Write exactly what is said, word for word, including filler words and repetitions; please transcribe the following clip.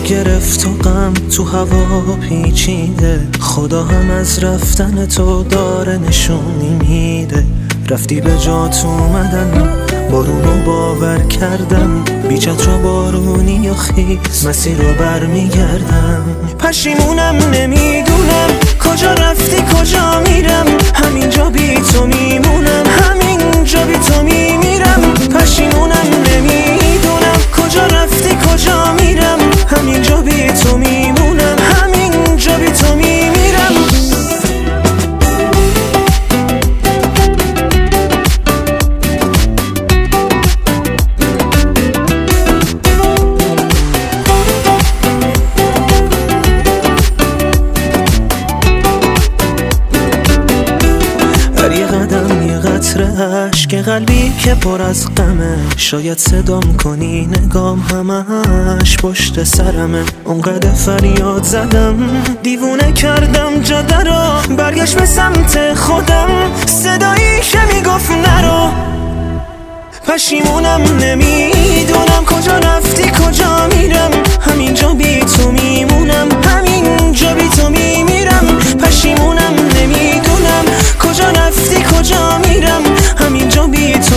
گرفت و غم تو هوا پیچیده، خدا هم از رفتن تو داره نشونی میده. رفتی به جات اومدن، بارونو باور کردم، بی چتر و بارونی و خیز مسیر رو برمیگردم. پشیمونم نمیدونم کجا رفتی کجا میرم، همینجا بی تو میمونم، همینجا بی تو میمیرم. پشیمونم نمیدونم کجا رفتی کجا میرم، همینجا بی تو میمونم، همینجا بی تو میمیرم. یه قدم یه قطره عشق قلبی که پر از غمه، شاید صدام کنی نگام همش پشت سرمه. اونقدر فریاد زدم دیوونه کردم جاده رو، برگشت به سمت خودم صدایی که میگفت نرو. پشیمونم نمیدونم کجا رفتی کجا میرم، همینجا بی تو میمونم، همینجا بی تو میمیرم. پشیمونم نمیدونم کجا رفتی کجا میرم، همینجا بی تو